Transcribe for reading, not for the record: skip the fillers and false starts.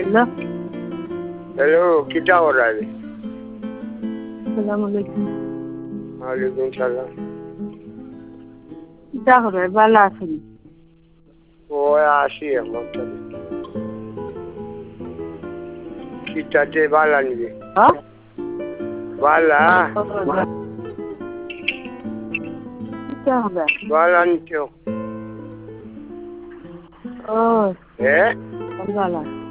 Hello, hello কিটা করার? সালাম আলাইকুম। ওয়ালাইকুম সালাম। কিটা করে ভালো আছেন? ও আসি এখন তাহলে কিটাতে বালা নিবে হ্যাঁ? বালা কিটা হবে? বালা নিতে ও হ্যাঁ ভালো।